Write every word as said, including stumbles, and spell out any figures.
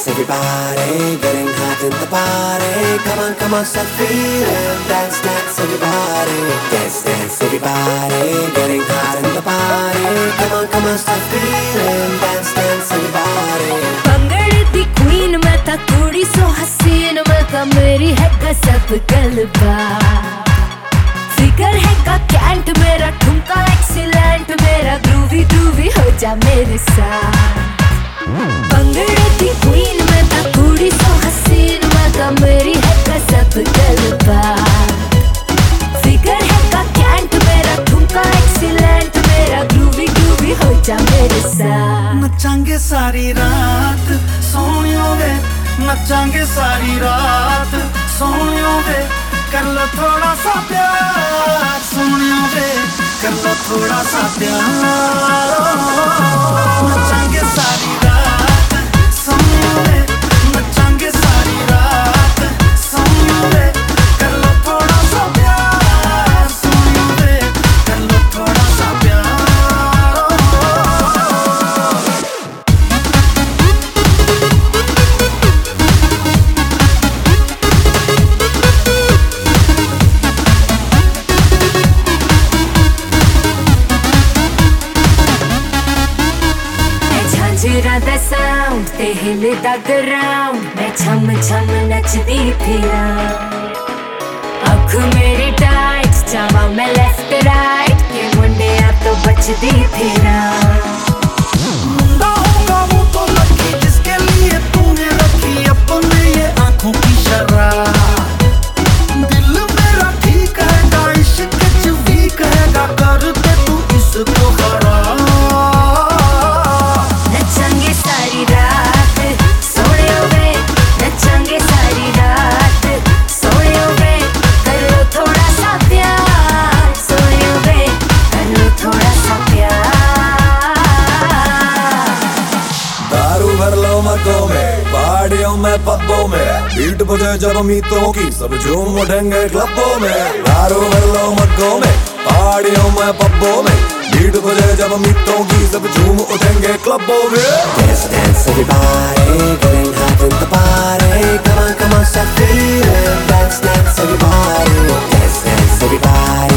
everybody, getting hot in the party. Come on, come on, start feeling. Dance, dance, everybody. Dance, dance, everybody, getting hot in the party. Come on, come on, start feeling. Dance, dance, everybody. भंगड़े the queen मैं था कुड़ी सो हसीन मैं था मेरी है गजब गलबा फिगर है का कैंट मेरा ठुमका एक्सीलेंट मेरा ग्रूवी ग्रूवी हो जा मेरे साथ भंगड़े दी queen मैं था कुड़ी सो हसीन मैं था मेरी है गजब गलबा फिगर है का कैंट मेरा ठुमका एक्सीलेंट मेरा ग्रूवी ग्रूवी हो जा मेरे साथ नचांगे सारी रात सोनियो वे नचांगे सारी रात सोनियो वे कर लो थोड़ा सा प्यार सोनियो वे कर लो थोड़ा सा प्यार नचांगे सारी रात सोनियो वे नचांगे सारी रात सोनियो वे कर लो थोड़ा सा प्यार सोनियो वे कर लो थोड़ा सा प्यार झांझरा दा साउंड ते हिलदा ग्राउंड मैं छम छम नचदी फिरा अख मेरी टाइट जावा मैं लेफ्ट राइट के मुंडिया तो बचदी फिरा मुंडा होगा वो तो लकी जिसके लिए तूने रखी अपने ये आंखों की शराब दिल मेरा ठीक है इश्क च वीक है कर दे तू इसको खराब नचंगे सारी रात सोने वे नचंगे सारी रात सोने वे कर लो थोड़ा सा प्यार सोने वे कर लो थोड़ा सा प्यार दारू भर लो मग्गों में पहाड़ियों में पब्बों में बीट बजे जब मीतों की सब झूम उठेंगे क्लबों में दारू भर लो मग्गों में पहाड़ियों में पब्बों में बीट बजे जब मीतों की सब झूम उठेंगे क्लबों में Dance, dance, everybody, getting hot in the party. Come on, come on, start feeling. Dance, dance, everybody. Dance, dance, everybody.